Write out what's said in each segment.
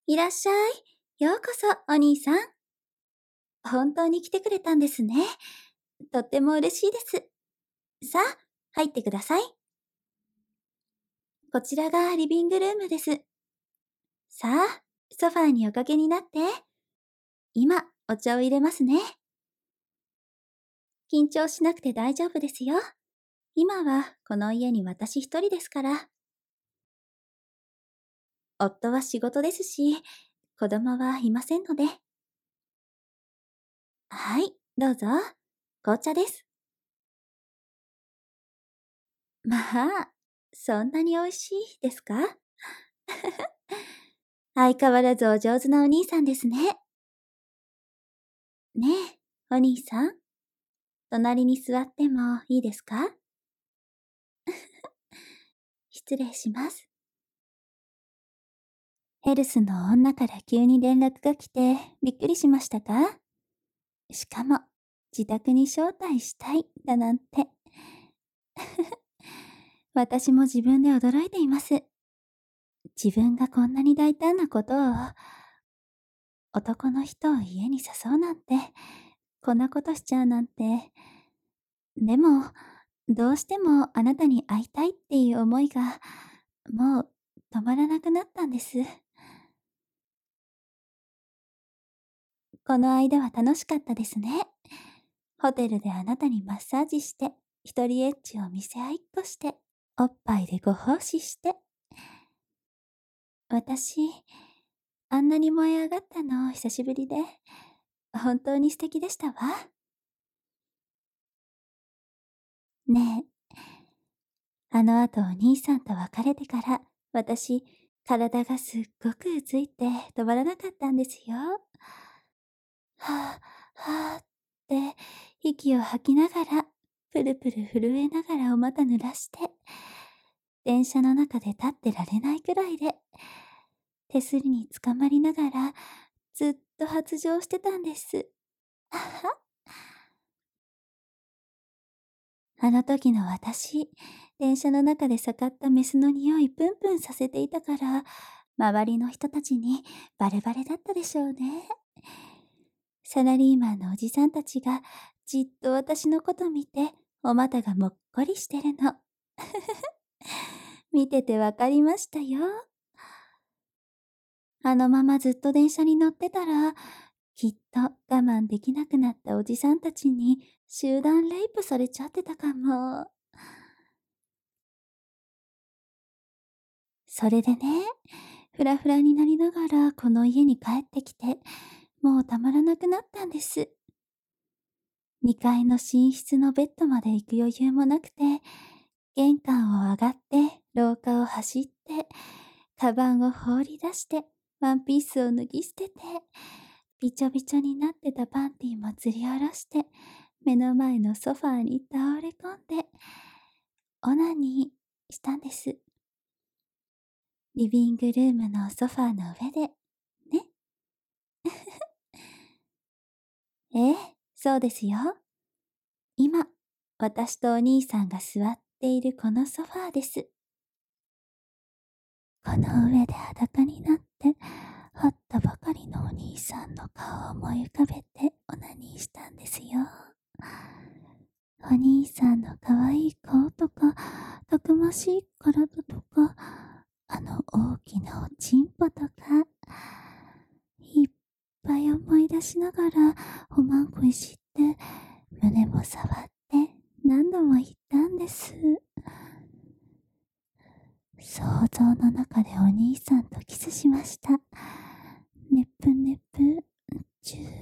いらっしゃい。ようこそ、お兄さん。本当に来てくれたんですね。とっても嬉しいです。さあ、入ってください。こちらがリビングルームです。さあ、ソファーにおかけになって。今、お茶を入れますね。緊張しなくて大丈夫ですよ。今はこの家に私一人ですから。夫は仕事ですし、子供はいませんので。はい、どうぞ。紅茶です。まあ、そんなに美味しいですか？相変わらずお上手なお兄さんですね。ねえ、お兄さん。隣に座ってもいいですか？失礼します。ヘルスの女から急に連絡が来てびっくりしましたか？しかも、自宅に招待したいだなんて。私も自分で驚いています。自分がこんなに大胆なことを、男の人を家に誘うなんて、こんなことしちゃうなんて。でも、どうしてもあなたに会いたいっていう思いが、もう止まらなくなったんです。この間は楽しかったですね。ホテルであなたにマッサージして、一人エッチを見せ合いっこして、おっぱいでご奉仕して。私、あんなに燃え上がったの久しぶりで、本当に素敵でしたわ。ねえ、あの後お兄さんと別れてから、私、体がすっごくうついて止まらなかったんですよ。はぁ、はぁって息を吐きながら、プルプル震えながらお股濡らして、電車の中で立ってられないくらいで、手すりにつかまりながら、ずっと発情してたんです。あは。あの時の私、電車の中で盛ったメスの匂いプンプンさせていたから、周りの人たちにバレバレだったでしょうね。サラリーマンのおじさんたちがじっと私のこと見て、お股がもっこりしてるの。見ててわかりましたよ。あのままずっと電車に乗ってたら、きっと我慢できなくなったおじさんたちに集団レイプされちゃってたかも。それでね、フラフラになりながらこの家に帰ってきて、もうたまらなくなったんです。2階の寝室のベッドまで行く余裕もなくて、玄関を上がって、廊下を走って、カバンを放り出して、ワンピースを脱ぎ捨てて、びちょびちょになってたパンティーも吊り下ろして、目の前のソファーに倒れ込んで、オナニーしたんです。リビングルームのソファーの上で、ね。ええ、そうですよ。今、私とお兄さんが座っているこのソファーです。この上で裸になって、会ったばかりのお兄さんの顔を思い浮かべてオナニーしたんですよ。お兄さんの可愛い顔とか、たくましい体とか、あの大きなおちんぽとか、いっぱい思い出しながらおまんこいじって、胸も触って何度も言ったんです。想像の中でお兄さんとキスしました。ねぷねぷ、チューって、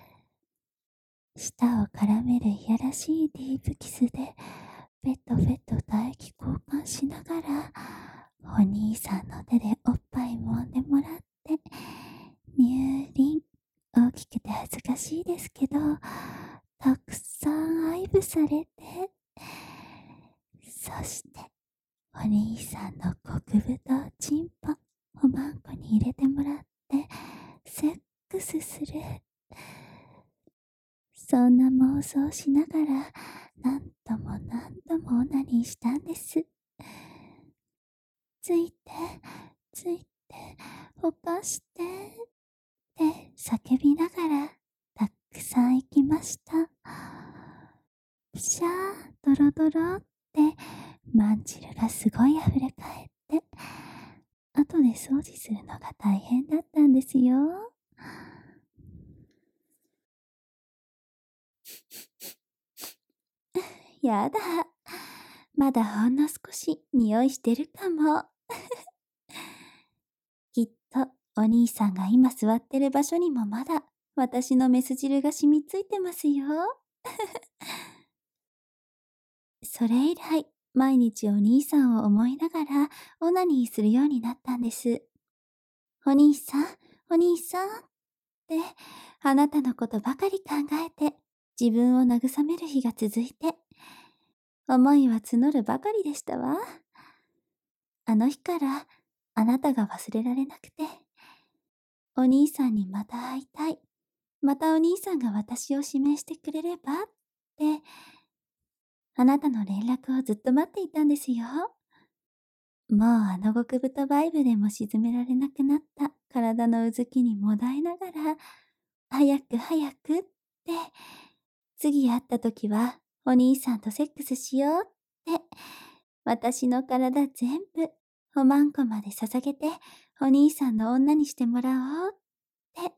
舌を絡めるいやらしいディープキスで、ベトベト唾液交換しながら、お兄さんの手でおっぱい揉んでもらって、乳輪、大きくて恥ずかしいですけど、たくさん愛撫されて、そして、お兄さんの極太チンポ、おまんこに入れてもらって、セックスする。そんな妄想しながら、何度も何度もオナニーしたんです。ついて、ついほかして、って叫びながら、たくさん行きました。プシャー、ドロドロって、まんじるがすごい溢れ返って、後で掃除するのが大変だったんですよ。やだ。まだほんの少し匂いしてるかも。きっとお兄さんが今座ってる場所にもまだ私のメス汁が染みついてますよ。それ以来、毎日お兄さんを思いながらオナニーするようになったんです。お兄さん、お兄さんって、あなたのことばかり考えて自分を慰める日が続いて、思いは募るばかりでしたわ。あの日からあなたが忘れられなくて、お兄さんにまた会いたい。またお兄さんが私を指名してくれればって、あなたの連絡をずっと待っていたんですよ。もうあの極太バイブでも沈められなくなった体のうずきにもだえながら、早く早くって、次会った時はお兄さんとセックスしようって、私の体全部、おまんこまで捧げて、お兄さんの女にしてもらおうって。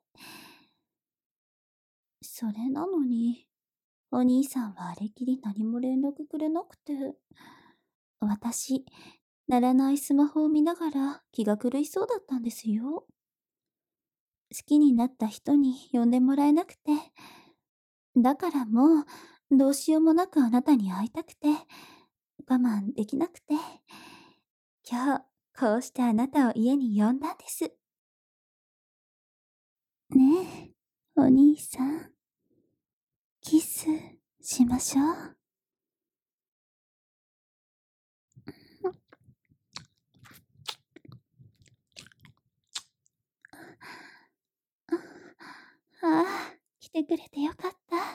それなのに、お兄さんはあれきり何も連絡くれなくて、私、鳴らないスマホを見ながら気が狂いそうだったんですよ。好きになった人に呼んでもらえなくて、だからもう、どうしようもなくあなたに会いたくて、我慢できなくて、今日、こうしてあなたを家に呼んだんです。ねえ、お兄さん、キスしましょう。ああ、来てくれてよかった。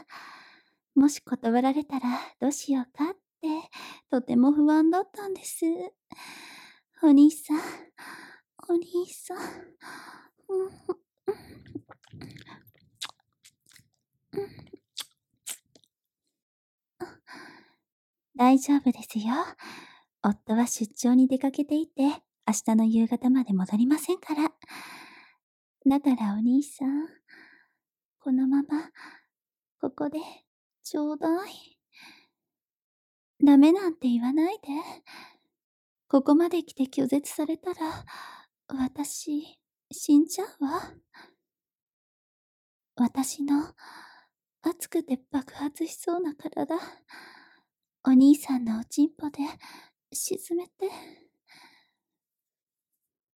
もし断られたらどうしようかって、とても不安だったんです。お兄さん、お兄さん。大丈夫ですよ。夫は出張に出かけていて、明日の夕方まで戻りませんから。だからお兄さん、このまま、ここで、ちょうだい。ダメなんて言わないで。ここまで来て拒絶されたら、私、死んじゃうわ。私の、熱くて爆発しそうな体、お兄さんのおちんぽで、沈めて。